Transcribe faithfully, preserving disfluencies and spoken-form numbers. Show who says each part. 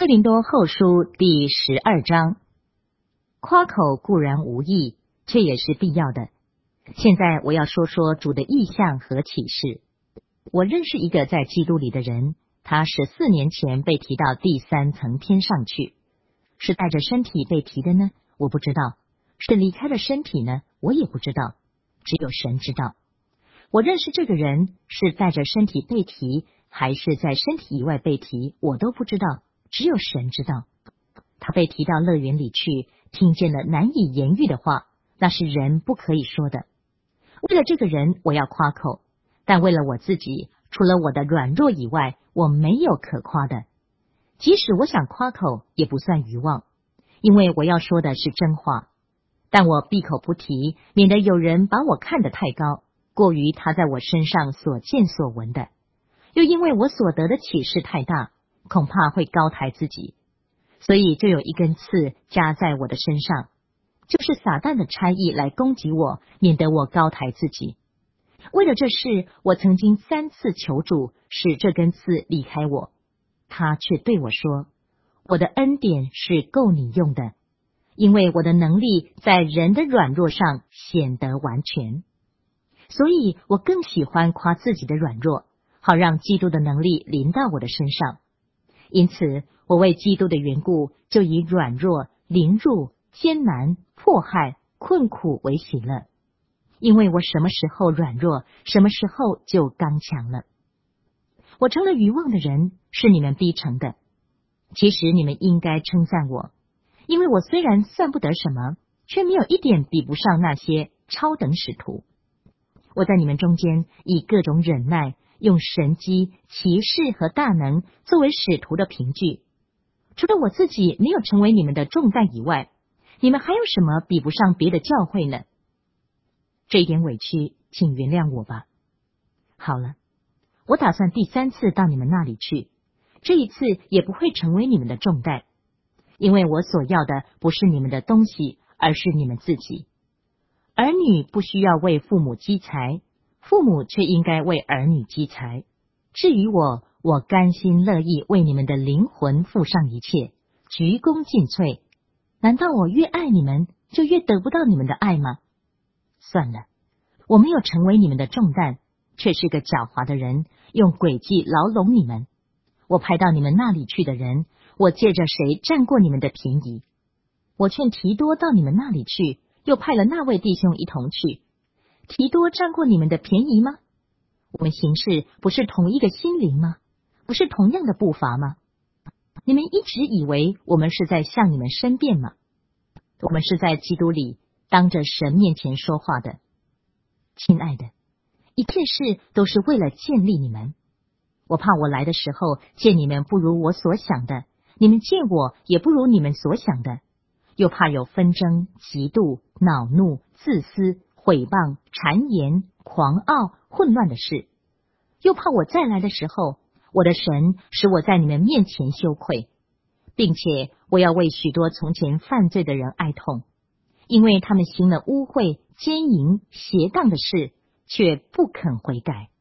Speaker 1: 哥林多后书第十二章，夸口固然无益，却也是必要的。现在我要说说主的意象和启示。我认识一个在基督里的人，他十四年前被提到第三层天上去，是带着身体被提的呢？我不知道。是离开了身体呢？我也不知道，只有神知道。我认识这个人是带着身体被提，还是在身体以外被提，我都不知道，只有神知道。他被提到乐园里去，听见了难以言喻的话，那是人不可以说的。为了这个人，我要夸口，但为了我自己，除了我的软弱以外，我没有可夸的。即使我想夸口，也不算愚妄，因为我要说的是真话。但我闭口不提，免得有人把我看得太高，过于他在我身上所见所闻的，又因为我所得的启示太大，恐怕会高抬自己，所以就有一根刺加在我的身上，就是撒旦的差役来攻击我，免得我高抬自己。为了这事，我曾经三次求主使这根刺离开我，他却对我说：我的恩典是够你用的，因为我的能力在人的软弱上显得完全。所以我更喜欢夸自己的软弱，好让基督的能力临到我的身上。因此我为基督的缘故，就以软弱、凌辱、艰难、迫害、困苦为喜乐，因为我什么时候软弱，什么时候就刚强了。我成了愚妄的人，是你们逼成的。其实你们应该称赞我，因为我虽然算不得什么，却没有一点比不上那些超等使徒。我在你们中间以各种忍耐，用神机、奇事和大能作为使徒的凭据。除了我自己没有成为你们的重担以外，你们还有什么比不上别的教会呢？这一点委屈，请原谅我吧。好了，我打算第三次到你们那里去，这一次也不会成为你们的重担，因为我所要的不是你们的东西，而是你们自己。儿女不需要为父母积财，父母却应该为儿女积财。至于我，我甘心乐意为你们的灵魂付上一切，鞠躬尽瘁。难道我越爱你们，就越得不到你们的爱吗？算了，我没有成为你们的重担，却是个狡猾的人，用诡计牢笼你们。我派到你们那里去的人，我借着谁占过你们的便宜？我劝提多到你们那里去，又派了那位弟兄一同去。提多占过你们的便宜吗？我们行事不是同一个心灵吗？不是同样的步伐吗？你们一直以为我们是在向你们申辩吗？我们是在基督里当着神面前说话的。亲爱的，一切事都是为了建立你们。我怕我来的时候见你们不如我所想的，你们见我也不如你们所想的，又怕有纷争、嫉妒、恼怒、自私、毁谤、谗言、狂傲、混乱的事，又怕我再来的时候，我的神使我在你们面前羞愧，并且我要为许多从前犯罪的人哀痛，因为他们行了污秽、奸淫、邪荡的事，却不肯悔改。